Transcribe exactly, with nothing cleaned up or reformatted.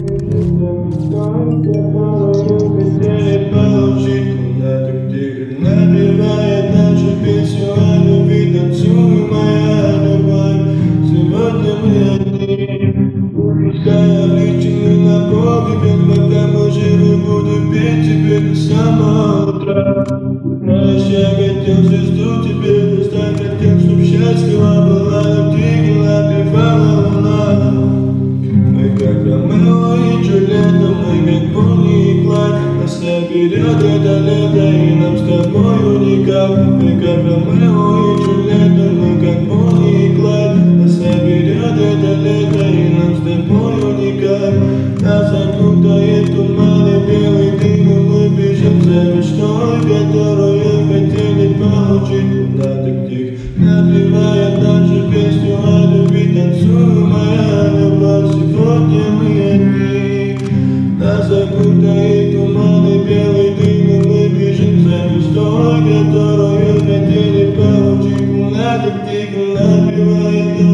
Хотели получить куда-то, где напевает нашу песню о любви, танцуй, моя любовь. Сегодня мы одни, пускай обличены на погибель, пока мы живы, буду петь тебе до самого утра. Знаешь, я хотел звезду тебе достать, хотел, чтоб счастлива была, но двигала, певала луна. Мы как Ромео и Джульетта, мы как Бонни и Клайд. Нас не берет это лето, и нам с тобою никак. Мы как Ромео и Джульетта, мы как Бонни и Клайд. Нас не берет это лето, и нам с тобою никак. Нас окутает туман и белый дым, и мы бежим за мечтой, которую хотели получить. Куда-то тихо напевает нашу песню о любви, танцуй, моя любовь. Сегодня мы одни, нас окутает туман и белый дым, и мы бежим за мечтой, которую хотели получить. Куда-то тихо напевает